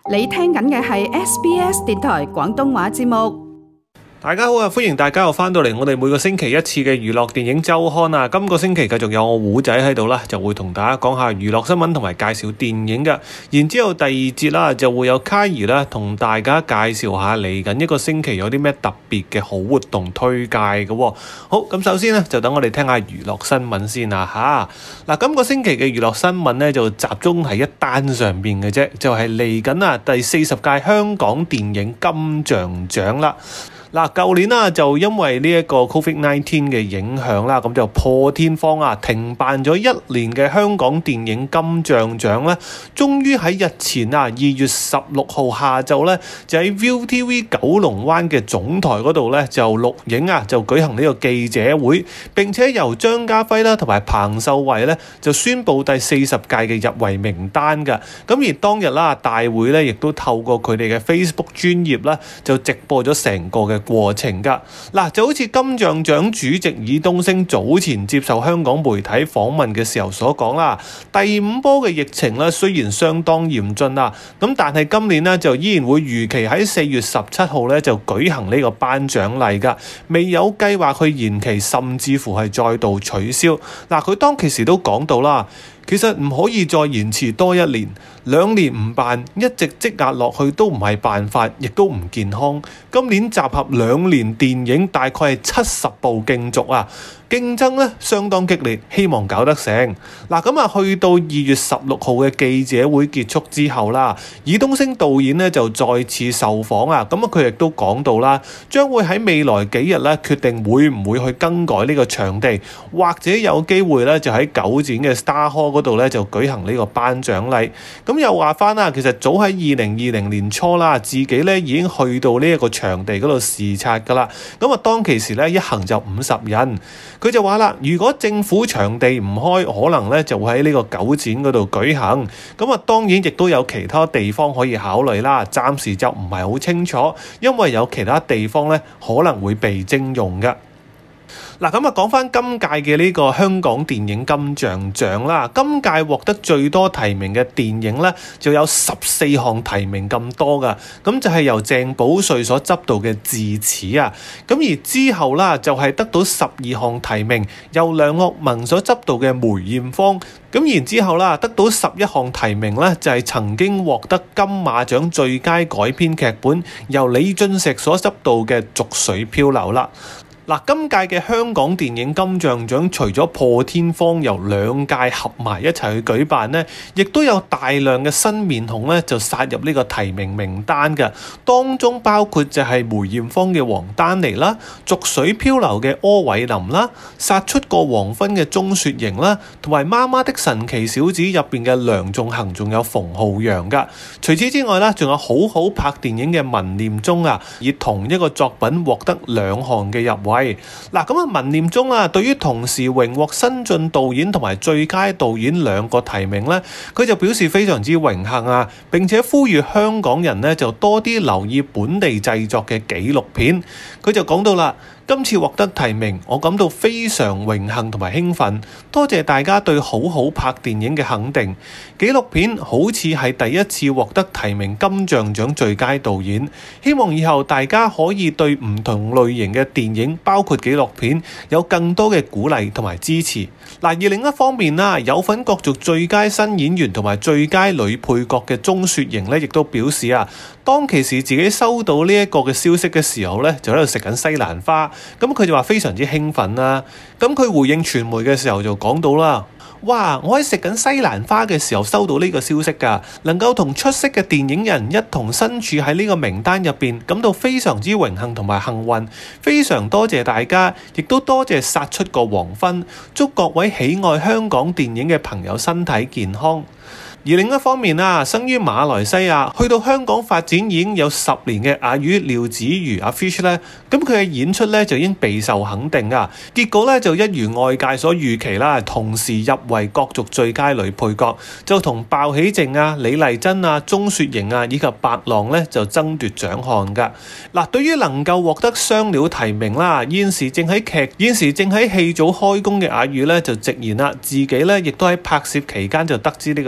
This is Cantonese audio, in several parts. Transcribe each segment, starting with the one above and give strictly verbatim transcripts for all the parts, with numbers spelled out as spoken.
你聽緊嘅係 S B S 電台廣東話節目。 大家好啊，歡迎大家又翻到嚟我哋每個星期一次嘅娛樂電影周刊啊。今個星期繼續有我胡仔喺度啦，就會同大家講下娛樂新聞同埋介紹電影噶。然之後第二節啦，就會有卡兒啦同大家介紹下嚟緊一個星期有啲咩特別嘅好活動推介嘅。好，咁首先呢，就等我哋聽下娛樂新聞先啦吓。嗱，今個星期嘅娛樂新聞呢，就集中喺一單上邊嘅啫，就係嚟緊啊第四十屆香港電影金像獎啦。嗱，舊年啦就因為呢一個 covid 十九 嘅影響啦，咁就破天荒啊停辦咗一年嘅香港電影金像獎咧，終於喺日前啊二月十六號下晝咧，就喺 Viu T V 九龍灣嘅總台嗰度咧就錄影啊，就舉行呢個記者會，並且由張家輝啦同埋彭秀慧咧就宣布第四十屆嘅入圍名單㗎。咁而當日啦，大會咧亦都透過佢哋嘅 Facebook 專頁啦，就直播咗成個嘅過程噶。嗱，就好似金像獎主席爾冬陞早前接受香港媒體訪問嘅時候所講啦，第五波嘅疫情咧雖然相當嚴峻啦，咁但係今年咧就依然會如期喺四月十七號咧就舉行呢個頒獎禮噶，未有計劃去延期，甚至乎係再度取消。嗱，佢當其時都講到啦，其實唔可以再延遲多一年，兩年唔辦，一直積壓落去都唔係辦法，亦都唔健康。今年集合兩年電影大概係七十部競逐啊，競爭咧相當激烈，希望搞得成。嗱，咁啊去到二月十六號嘅記者會結束之後啦，爾冬陞導演咧就再次受訪啊，咁啊佢亦都講到啦，將會喺未來幾日咧決定會唔會去更改呢個場地，或者有機會咧就喺九展嘅 Star Hall 嗰度咧就舉行呢個頒獎禮。咁又話翻啦，其實早喺二零二零年初啦，自己咧已經去到呢一個場地嗰度視察噶啦。咁啊當其時咧一行就五十人。佢就話啦，如果政府場地唔開，可能咧就會喺呢個九展嗰度舉行。咁啊當然亦都有其他地方可以考慮啦，暫時就唔係好清楚，因為有其他地方咧可能會被徵用嘅。嗱，咁啊講翻今屆嘅呢個香港電影金像獎啦，今屆獲得最多提名嘅電影咧就有十四項提名咁多噶，咁就係由鄭保瑞所執導嘅《智齒》啊，咁而之後啦就係得到十二項提名，由梁樂文所執導嘅《梅艷芳》，咁然之後啦得到十一項提名咧就係曾經獲得金馬獎最佳改編劇本，由李俊石所執導嘅《濁水漂流》啦。嗱，今屆嘅香港電影金像獎除咗破天荒由兩屆合埋一齊去舉辦呢，亦都有大量嘅新面孔咧就殺入呢個提名名單嘅，當中包括就係梅艷芳嘅黃丹妮啦、濁水漂流嘅柯偉林啦、殺出個黃昏嘅鍾雪瑩啦，同埋媽媽的神奇小子入邊嘅梁仲恒，仲有馮浩陽噶。除此之外啦，仲有好好拍電影嘅文念中啊，以同一個作品獲得兩項嘅入圍。嗱，咁啊文念中啊，對於同時榮獲新晉導演同埋最佳導演兩個提名咧，佢就表示非常之榮幸啊，並且呼籲香港人咧就多啲留意本地製作嘅紀錄片。佢就講到啦，今次獲得提名，我感到非常榮幸同埋興奮，多謝大家對好好拍電影嘅肯定。紀錄片好似係第一次獲得提名金像獎最佳導演，希望以後大家可以對唔同類型嘅電影，包括紀錄片，有更多嘅鼓勵同埋支持。嗱，而另一方面啦，有份角逐最佳新演員同埋最佳女配角嘅鍾雪瑩咧，亦都表示啊，當其時自己收到呢一個嘅消息嘅時候咧，就喺度食緊西蘭花，咁佢就話非常之興奮啦。咁佢回應傳媒嘅時候就講到啦，哇！我喺食緊西蘭花嘅時候收到呢個消息㗎，能夠同出色嘅電影人一同身處喺呢個名單入邊，感到非常之榮幸同埋幸運，非常多謝大家，亦都多謝殺出個黃昏，祝各位喜愛香港電影嘅朋友身體健康。而另一方面啊，生於馬來西亞，去到香港發展已經有十年嘅阿魚廖子瑜阿 Fish 咧，咁佢嘅演出咧就已經備受肯定啊。結果咧就一如外界所預期啦，同時入圍角逐最佳女配角，就同鮑起靜啊、李麗珍啊、鍾雪瑩啊以及白狼咧就爭奪獎項㗎。嗱，對於能夠獲得雙料提名啦，現時正喺劇現時正喺戲組開工嘅阿魚咧就直言啦，自己咧亦都喺拍攝期間就得知呢個喜訊。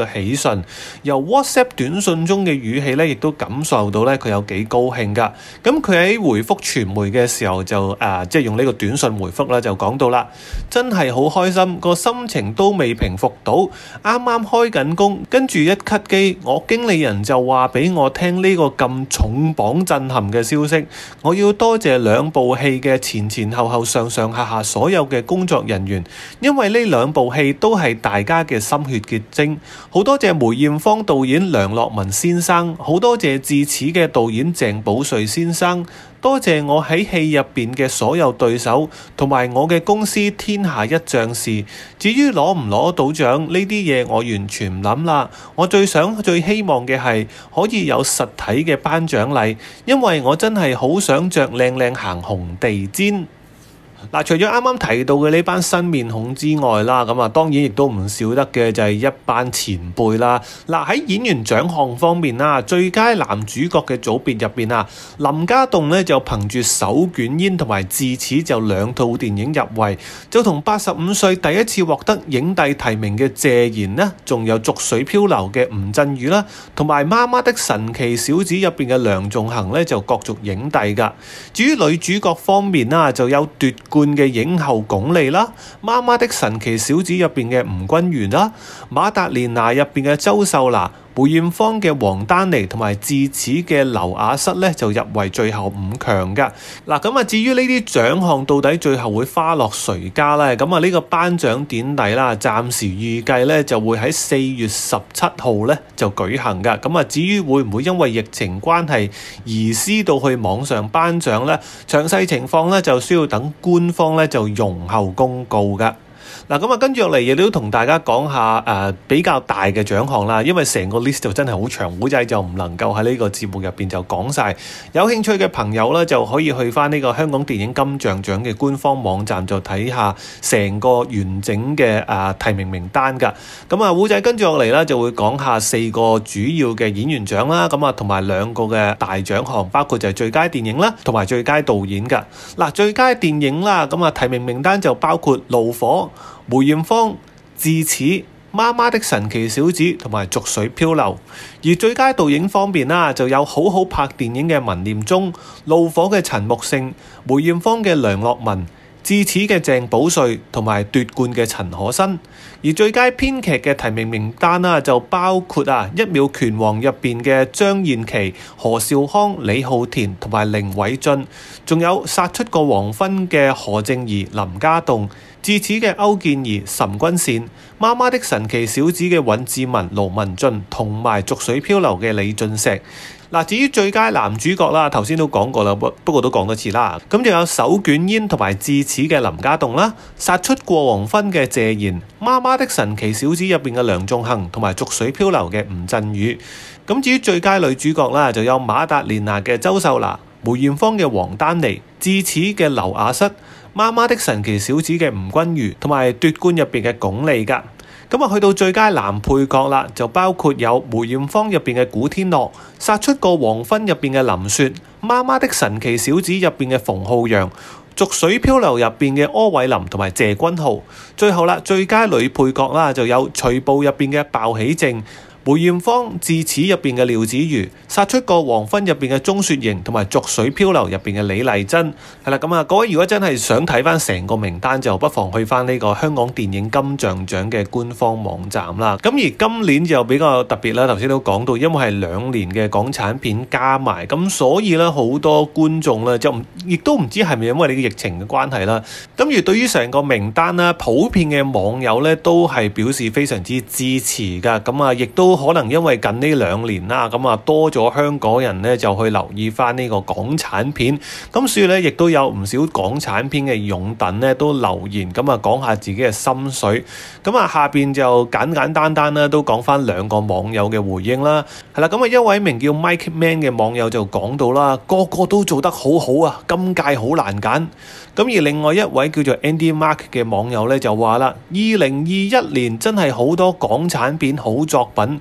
訊，由 WhatsApp 短信中嘅語氣咧，亦都感受到咧佢有幾高興噶。咁佢喺回覆傳媒嘅時候就誒、呃，即係用呢個短信回覆啦，就講到啦，真係好開心，個心情都未平復到，啱啱開緊工，跟住一cut機，我經理人就話俾我聽呢個咁重磅震撼嘅消息，我要多謝兩部戲嘅前前後後上上下下所有嘅工作人員，因為呢兩部戲都係大家嘅心血結晶，好多謝梅艷芳導演梁樂文先生，好多謝智齒嘅導演鄭保瑞先生，多謝我喺戲入邊嘅所有對手，同埋我嘅公司天下一將士。至於攞唔攞到獎呢啲嘢，我完全唔諗啦。我最想最希望嘅係可以有實體嘅頒獎禮，因為我真係好想着靚靚行紅地氈。嗱，除咗啱啱提到嘅呢班新面孔之外啦，咁啊當然亦都唔少得嘅就係一班前輩啦。嗱，喺演員獎項方面啦，最佳男主角嘅組別入邊啊，林家棟呢就憑住手捲煙同埋智齒就兩套電影入圍，就同八十五歲第一次獲得影帝提名嘅謝賢呢，仲有濁水漂流嘅吳鎮宇啦，同埋媽媽的神奇小子入邊嘅梁仲恒呢，就角逐影帝噶。至於女主角方面啦，就有奪冠嘅影后鞏俐啦，媽媽的神奇小子入邊嘅吳君如啦，馬達蓮娜入邊嘅周秀娜，梅艷芳嘅王丹妮同埋智齒嘅劉雅瑟咧就入圍最後五強噶。嗱，咁啊至於呢啲獎項到底最後會花落誰家咧？咁啊呢個頒獎典禮啦，暫時預計咧就會喺四月十七號咧就舉行噶。咁啊至於會唔會因為疫情關係移師到去網上頒獎咧？詳細情況咧就需要等官方咧就容後公告噶。嗱，咁啊，跟住落嚟亦都同大家講下誒、呃、比較大嘅獎項啦，因為成個 list 就真係好長，古仔就唔能夠喺呢個節目入邊就講晒。有興趣嘅朋友咧，就可以去翻呢個香港電影金像獎嘅官方網站就睇下成個完整嘅誒、呃、提名名單㗎。咁啊，古仔跟住落嚟咧就會講下四個主要嘅演員獎啦，咁啊同埋兩個嘅大獎項，包括就係最佳電影啦，同埋最佳導演㗎。嗱，最佳電影啦，咁啊提名名單就包括《怒火》、梅艷芳、智齒、媽媽的神奇小子同埋濁水漂流。而最佳導演方面啦，就有好好拍電影嘅文念中、怒火嘅陳木勝、梅艷芳嘅梁樂文、智齒嘅鄭保瑞同埋奪冠嘅陳可辛。而最佳編劇嘅提名名單啦，就包括啊《一秒拳王》入邊嘅張燕琪、何兆康、李浩田同埋凌偉俊，仲有殺出個黃昏嘅何正儀、林家棟、智齒嘅歐健兒、岑君善、媽媽的神奇小子嘅尹志文、盧文俊，同埋濁水漂流嘅李俊石。嗱，至於最佳男主角啦，頭先都講過啦，不不過都講多次啦。咁就有手捲煙同埋智齒嘅林家棟啦，殺出過黃昏嘅謝賢，媽媽的神奇小子入邊嘅梁仲恒，同埋濁水漂流嘅吳鎮宇。咁至於最佳女主角啦，就有馬達蓮娜嘅周秀娜、梅艷芳嘅王丹妮、智齒嘅劉雅瑟、媽媽的神奇小子嘅吳君如，同埋奪冠入邊嘅鞏俐噶。咁啊，去到最佳男配角啦，就包括有梅艷芳入邊嘅古天樂、殺出個黃昏入邊嘅林雪、媽媽的神奇小子入邊嘅馮浩陽、濁水漂流入邊嘅柯偉林同埋謝君豪。最後啦，最佳女配角啦，就有隨步入邊嘅鮑起靜、梅艷芳、智齒入邊嘅廖子妤、殺出個黃昏入邊嘅鍾雪瑩，同埋濁水漂流入邊嘅李麗珍。係啦，咁啊，各位如果真係想睇翻成個名單，就不妨去翻呢個香港電影金像獎嘅官方網站啦。咁而今年就比較特別啦，頭先都講到，因為係兩年嘅港產片加埋，咁所以咧好多觀眾咧就唔，亦都唔知係咪因為你嘅疫情嘅關係啦。咁而對於成個名單啦，普遍嘅網友咧都係表示非常之支持噶。咁啊，亦都可能因為近呢兩年啦，咁啊多咗香港人咧就去留意翻呢個港產片，咁所以咧亦都有唔少港產片嘅擁躉咧都留言，咁啊講下自己嘅心水。咁啊下邊就簡簡單單啦，都講翻兩個網友嘅回應啦。係啦，咁啊一位名叫 Mike Man 嘅網友就講到啦，個個都做得好好啊，今屆好難揀。咁而另外一位叫做 Andy Mark 嘅網友咧就話啦，二零二一年真係好多港產片好作品。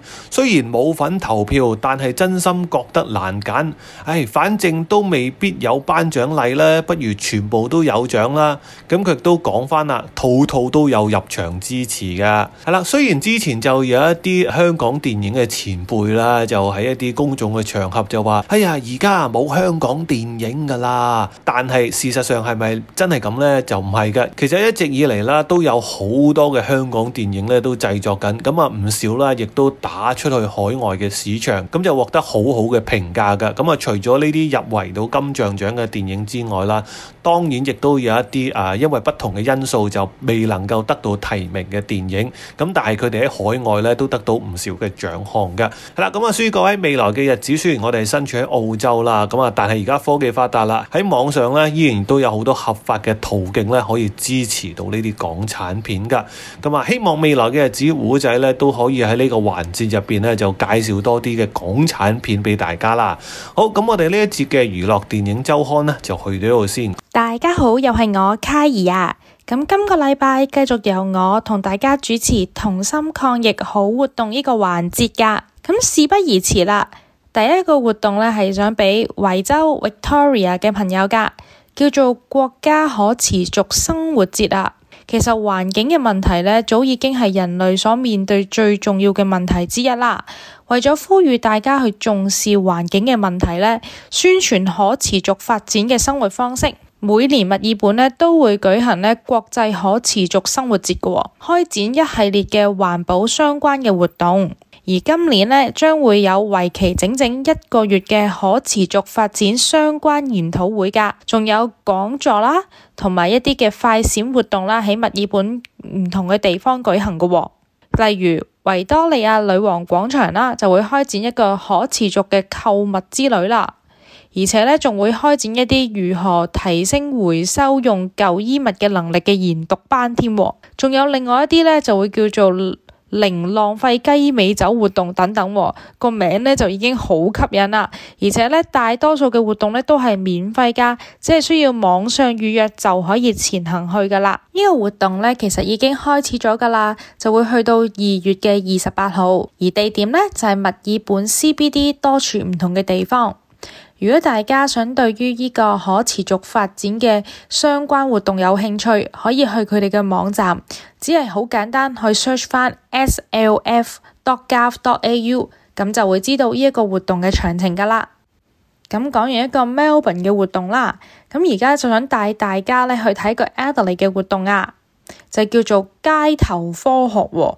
雖然冇份投票，但係真心覺得難揀。唉，反正都未必有頒獎禮啦，不如全部都有獎啦。咁佢都講翻啦，套套都有入場支持噶。係啦，雖然之前就有一啲香港電影嘅前輩啦，就喺一啲公眾嘅場合就話：哎呀，而家冇香港電影噶啦。但係事實上係咪真係咁呢？就唔係嘅。其實一直以嚟啦，都有好多嘅香港電影咧都製作緊，咁啊唔少啦，亦都打出去海外嘅市場，咁就獲得好好嘅評價噶。咁啊，除咗呢啲入圍到金像獎嘅電影之外啦，當然亦都有一啲啊，因為不同嘅因素就未能夠得到提名嘅電影，咁但係佢哋喺海外咧都得到唔少嘅獎項嘅。係啦，咁啊，所以各位未來嘅日子，雖然我哋身處喺澳洲啦，咁啊，但係而家科技發達啦，喺網上咧依然都有好多合法嘅途徑咧可以支持到呢啲港產片噶。咁啊，希望未來嘅日子，胡仔咧都可以喺呢個環節入邊咧就介紹多啲嘅港產片俾大家啦。好，咁我哋呢一節嘅娛樂電影週刊呢，就去到呢度先。 大家好，又係我卡兒啊！咁今個禮拜繼續由我同大家主持同心抗疫好活動呢個環節噶。咁事不宜遲啦，第一個活動呢係想俾維州 Victoria 嘅朋友噶，叫做國家可持續生活節啊。其實環境嘅問題呢，早已經係人類所面對最重要嘅問題之一啦。為咗呼籲大家去重視環境嘅問題呢，宣傳可持續發展嘅生活方式，每年墨爾本呢都會舉行呢國際可持續生活節嘅，開展一系列嘅環保相關嘅活動。而今年呢，將會有為期整整一個月嘅可持續發展相關研討會噶，仲有講座啦，同埋一啲嘅快閃活動啦，喺墨爾本唔同嘅地方舉行嘅。例如維多利亞女王廣場啦，就會開展一個可持續嘅購物之旅啦，而且呢，仲會開展一啲如何提升回收用舊衣物嘅能力嘅研讀班添。仲有另外一啲呢，就會叫做零浪費雞尾酒活動等等，個名呢就已經好吸引啦。而且呢，大多數嘅活動呢都係免費噶，只係需要網上預約就可以前行去噶啦。呢個活動呢其實已經開始咗噶啦，就會去到二月嘅二十八號，而地點呢就係墨爾本 C B D 多處唔同嘅地方。如果大家想對於呢個可持續發展嘅相關活動有興趣，可以去佢哋嘅網站，只係好簡單去 search 翻 S L F dot gov dot A U， 咁就會知道呢一個活動嘅詳情噶啦。咁講完一個 Melbourne 嘅活動啦，咁而家就想帶大家咧去睇個 Adelaide 嘅活動啊，就叫做街頭科學喎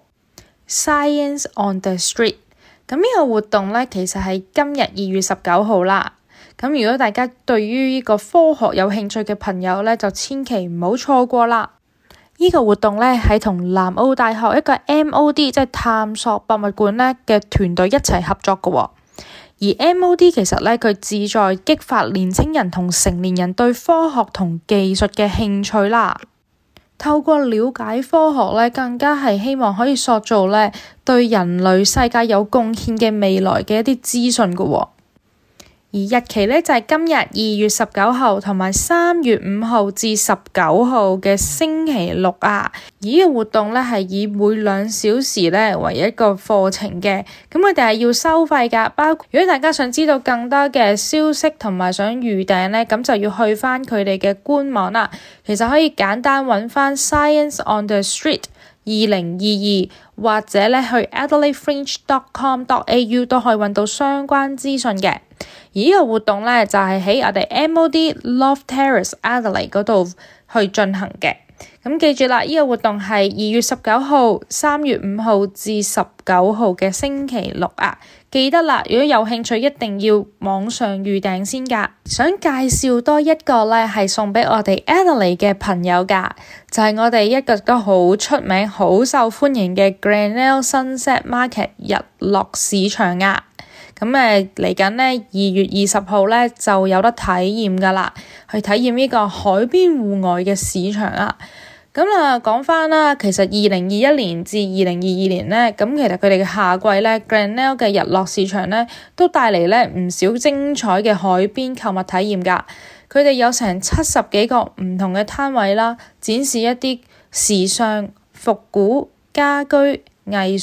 Science on the Street。咁呢個活動咧其實係今日二月十九號啦。咁如果大家對於呢個科學有興趣嘅朋友咧，就千祈唔好錯過啦！呢個活動咧係同南澳大學一個 M O D 即係探索博物館咧嘅團隊一齊合作嘅。而 M O D 其實咧佢旨在激發年輕人同成年人對科學同技術嘅興趣啦。透過了解科學咧，更加係希望可以塑造咧對人類世界有貢獻嘅未來嘅一啲資訊嘅。而日期呢，就係今日二月十九號同埋三月五號至十九號嘅星期六啊。而呢個活動呢，係以每兩小時呢為一個課程嘅，咁佢哋係要收費噶。包括如果大家想知道更多嘅消息同埋想預訂呢，咁就要去翻佢哋嘅官網啦。其實可以簡單揾翻 Science on the Street 二零二二，或者呢去 Adelaide Fringe dot com dot A U 都可以揾到相關資訊嘅。而呢個活動呢，就係喺我哋 M O D Love Terrace Adelaide 嗰度去進行嘅。咁記住啦，呢個活動係二月十九號、三月五號至十九號嘅星期六啊！記得啦，如果有興趣，一定要網上預訂先噶。想介紹多一個呢，係送俾我哋 Adelaide 嘅朋友噶，就係我哋一個都好出名、好受歡迎嘅 Granelle Sunset Market 日落市場啊！咁誒嚟緊呢，二月二十號呢就有得體驗噶啦，去體驗呢個海邊戶外嘅市場啊！咁啊，講翻啦，其實二零二一年至二零二二年呢，咁其實佢哋嘅夏季呢 Granelle 嘅日落市場呢，都帶嚟呢唔少精彩嘅海邊購物體驗噶。佢哋有成七十幾個唔同嘅攤位啦，展示一啲時尚、復古、家居、藝術、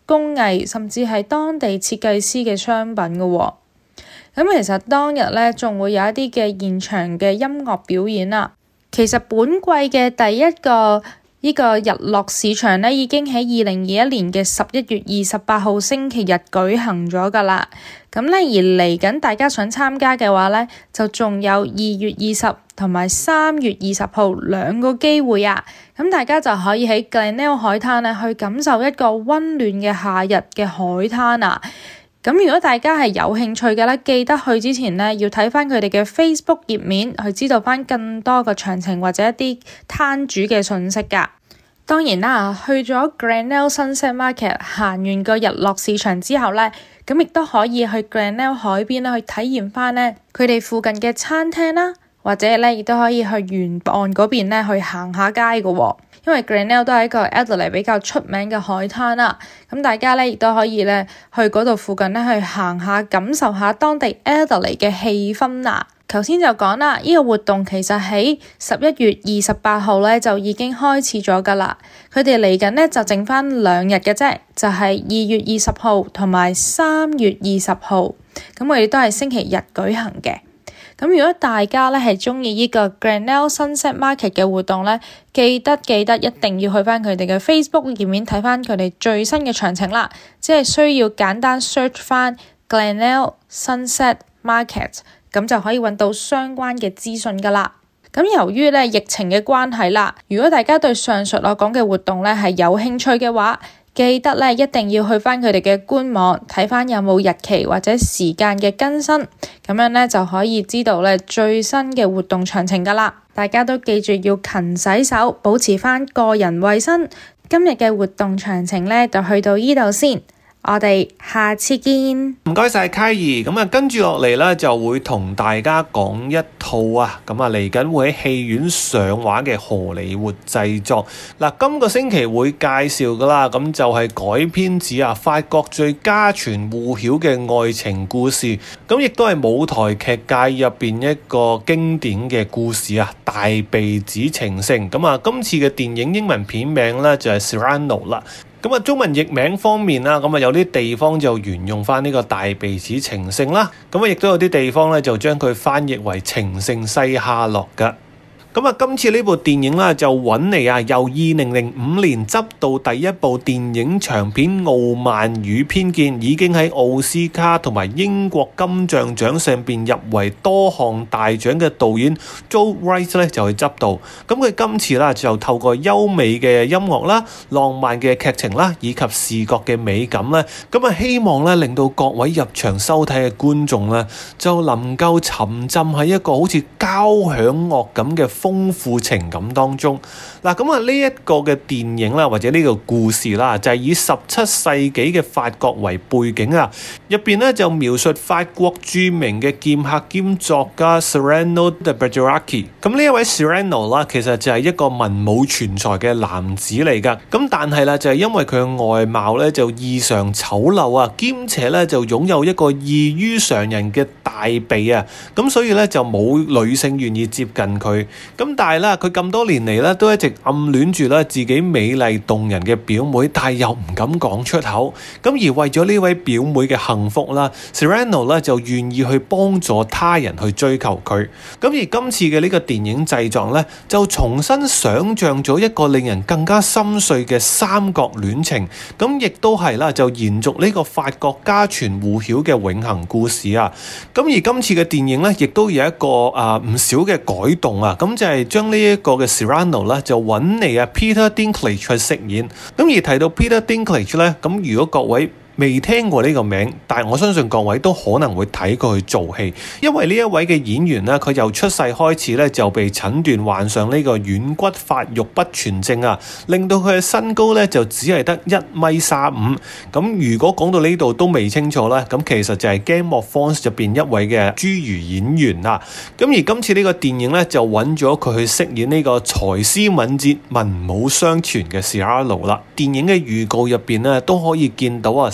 工藝甚至係當地設計師嘅商品㗎喎。咁其實當日咧仲會有一啲嘅現場嘅音樂表演啦。其實本季嘅第一個呢個日落市場咧已經喺二零二一年嘅十一月二十八號星期日舉行咗㗎啦。咁咧而嚟緊大家想參加嘅話咧，就仲有二月二十同埋三月二十號兩個機會啊。咁大家就可以喺 Glenelg 海灘咧去感受一個溫暖嘅夏日嘅海灘啊。咁如果大家係有興趣嘅咧，記得去之前咧要睇翻佢哋嘅 Facebook 頁面，去知道翻更多嘅詳情或者一啲攤主嘅信息㗎。當然啦，去咗 Glenelg Sunset Market 行完個日落市場之後咧，咁亦都可以去 Glenelg 海邊咧去體驗翻咧佢哋附近嘅餐廳啦，或者咧亦都可以去沿岸嗰邊咧去行下街㗎喎。因為 Glenelg 都係一個 Adelaide 比較出名嘅海灘啦，咁大家咧亦都可以咧去嗰度附近咧去行下，感受下當地 Adelaide 嘅氣氛啦。頭先就講啦，呢個活動其實喺十一月二十八號咧就已經開始咗㗎啦。佢哋嚟緊咧就剩翻兩日嘅啫，就係二月二十號同埋三月二十號，咁我哋都係星期日舉行嘅。咁如果大家咧係鍾意呢個 Glenelg Sunset Market 嘅活動咧，記得記得一定要去翻佢哋嘅 Facebook 頁面睇翻佢哋最新嘅詳情啦。只係需要簡單 search 翻 Glenelg Sunset Market， 咁就可以揾到相關嘅資訊噶啦。咁由於咧疫情嘅關係啦，如果大家對上述我講嘅活動咧係有興趣嘅話，記得咧一定要去翻佢哋嘅官網睇翻有冇日期或者時間嘅更新，咁樣咧就可以知道咧最新嘅活動詳情噶啦。大家都記住要勤洗手，保持翻個人衛生。今日嘅活動詳情咧就去到呢度先。我哋下次見。 唔該晒揩兒，咁啊跟住落嚟咧就會同大家講一套啊，咁啊嚟緊會喺戲院上畫嘅荷里活製作。嗱，今個星期會介紹噶啦，咁就係改編自啊法國最家傳戶曉嘅愛情故事，咁亦都係舞台劇界入邊一個經典嘅故事啊，大鼻子情聖。咁啊今次嘅電影英文片名咧就係 Cyrano 啦。咁啊，中文譯名方面啦，咁啊有啲地方就沿用翻呢個大鼻子情聖啦，咁啊亦都有啲地方咧就將佢翻譯為情聖西哈洛噶。咁啊，今次呢部電影啦，就揾嚟啊，由二零零五年執到第一部電影長片《傲慢與偏見》，已經喺奧斯卡同埋英國金像獎上邊入圍多項大獎嘅導演 Joe Wright 咧就去執導。咁佢今次啦就透過優美嘅音樂啦、浪漫嘅劇情啦，以及視覺嘅美感咧，咁啊希望咧令到各位入場收睇嘅觀眾咧，就能夠沉浸喺一個好似交響樂咁嘅豐富情感當中。嗱，咁啊呢一個嘅電影啦，或者呢個故事啦，就係以十七世紀嘅法國為背景啊，入邊咧就描述法國著名嘅劍客兼作家 Cyrano de Bergerac。咁呢一位 Cyrano 啦，其實就係一個文武全才嘅男子嚟噶。咁但係啦，就係因為佢嘅外貌咧就異常醜陋啊，兼且咧就擁有一個異於常人嘅大鼻啊，咁所以咧就冇女性願意接近佢。咁但係咧，佢咁多年嚟咧都一直暗戀住咧自己美麗動人嘅表妹，但係又唔敢講出口。咁而為咗呢位表妹嘅幸福啦 Cyrano 咧就願意去幫助他人去追求佢。咁而今次嘅呢個電影製作咧，就重新想像咗一個令人更加心碎嘅三角戀情。咁亦都係啦，就延續呢個法國家傳戶曉嘅永恆故事啊。咁而今次嘅電影咧，亦都有一個啊唔少嘅改動啊。咁就係將呢一個嘅 Cyrano 咧就揾嚟啊 Peter Dinklage 去飾演。咁而提到 Peter Dinklage 咧，咁如果各位未聽過呢個名，但係我相信各位都可能會睇過佢做戲，因為呢一位嘅演員呢，佢由出世開始咧就被診斷患上呢個軟骨發育不全症啊，令到佢嘅身高咧就只係得一米三五。咁如果講到呢度都未清楚咧，咁其實就係 Game of Thrones 入邊一位嘅侏儒演員啦。咁而今次呢個電影咧就揾咗佢去飾演呢個才思敏捷、文武雙全嘅 Cyrano 啦。電影嘅預告入邊咧都可以見到啊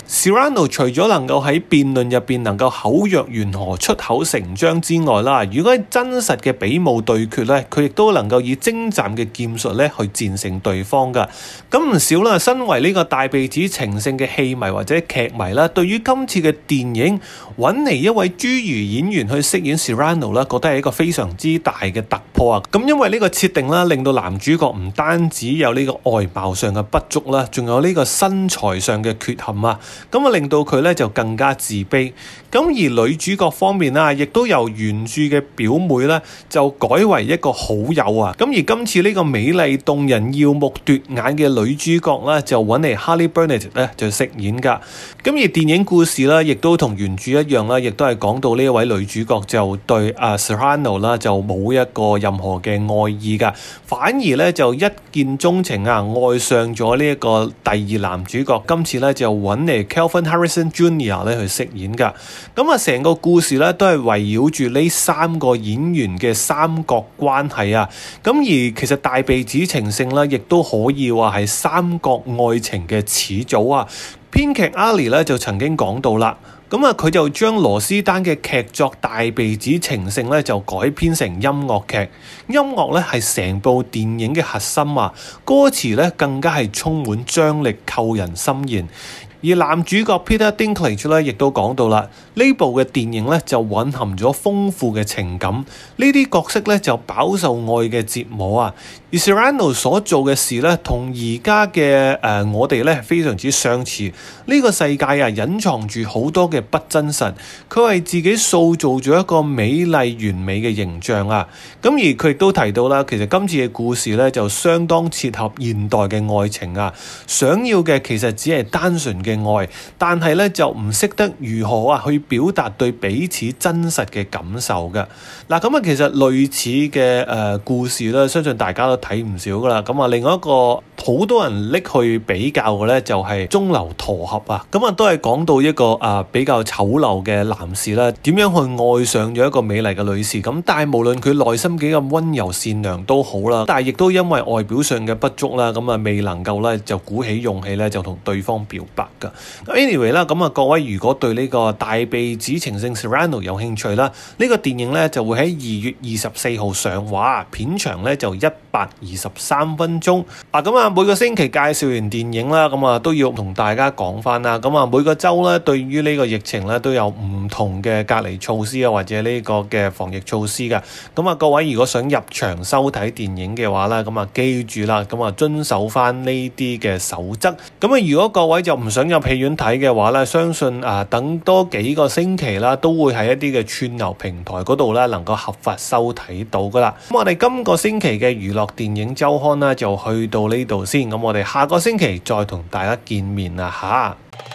Cyrano 除咗能夠喺辯論入邊能夠口若懸河、出口成章之外啦，如果喺真實嘅比武對決咧，佢亦都能夠以精湛嘅劍術咧去戰勝對方噶。咁唔少啦，身為呢個大鼻子情聖嘅戲迷或者劇迷啦，對於今次嘅電影揾嚟一位侏儒演員去飾演 Cyrano 啦，覺得係一個非常之大嘅突破啊！咁因為呢個設定啦，令到男主角唔單止有呢個外貌上嘅不足啦，仲有呢個身材上嘅缺陷啊！咁啊，令到佢咧就更加自卑。咁而女主角方面啦，亦都由原著嘅表妹咧，就改為一個好友啊。咁而今次呢個美麗動人、耀目奪眼嘅女主角咧，就揾嚟 Halle Berry 咧就飾演噶。咁而電影故事咧，亦都同原著一樣啦，亦都係講到呢一位女主角就對啊 Cyrano 啦，就冇一個任何嘅愛意噶，反而咧就一見鍾情啊，愛上咗呢一個第二男主角。今次咧就揾嚟 Kelvin Harrison Junior 咧去飾演噶。咁啊，成個故事咧都係圍繞住呢三個演員嘅三角關係啊。咁而其實大鼻子情聖咧，亦都可以話係三角愛情嘅始祖啊。編劇 Ali 咧就曾經講到啦。咁啊，佢就將羅斯丹嘅劇作《大鼻子情聖》咧就改編成音樂劇，音樂咧係成部電影嘅核心啊，歌詞咧更加係充滿張力，扣人心弦。而男主角 Peter Dinklage 咧，亦都講到啦，呢部嘅電影咧就蘊含咗豐富嘅情感，呢啲角色咧就飽受愛嘅折磨啊。而 Cyrano 所做嘅事咧，同而家嘅誒我哋咧係非常之相似。呢、這個世界啊，隱藏住好多嘅不真實，佢為自己塑造咗一個美麗完美嘅形象啊。咁而佢亦都提到啦，其實今次嘅故事咧就相當切合現代嘅愛情啊，想要嘅其實只係單純嘅愛，但係咧就唔識得如何啊去表達對彼此真實嘅感受嘅。嗱，咁啊，其實類似嘅誒、呃、故事咧，相信大家都睇唔少噶啦。咁啊，另外一個好多人拎去比較嘅咧，就係鐘樓駝俠啊。咁啊，都係講到一個啊、呃、比較醜陋嘅男士啦，點樣去愛上咗一個美麗嘅女士。咁但係無論佢內心幾咁溫柔善良都好啦，但係亦都因為外表上嘅不足啦，咁啊未能夠咧就鼓起勇氣咧就同對方表白噶。Anyway 啦，咁啊各位如果對呢個大鼻子情聖 Cyrano 有興趣啦，呢、這個電影咧就會喺二月二十四號上畫，片長咧就一百二十三分鐘。啊，咁啊每個星期介紹完電影啦，咁啊都要同大家講翻啦。咁啊每個週咧對於呢個疫情咧都有唔同嘅隔離措施啊，或者呢個嘅防疫措施嘅。咁啊各位如果想入場收睇電影嘅話咧，咁啊記住啦，咁啊遵守翻呢啲嘅守則。咁啊如果各位就唔想入戲院睇嘅話咧，相信啊等多幾個星期啦，都會喺一啲嘅串流平台嗰度咧能夠合法收睇到噶啦。咁我哋今個星期嘅娛樂電影週刊啦，就去到呢度先。咁我哋下個星期再同大家見面啦吓。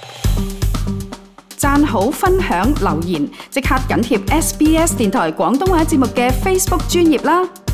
讚好、分享、留言，即刻緊貼 S B S 電台廣東話節目嘅 Facebook 專頁啦！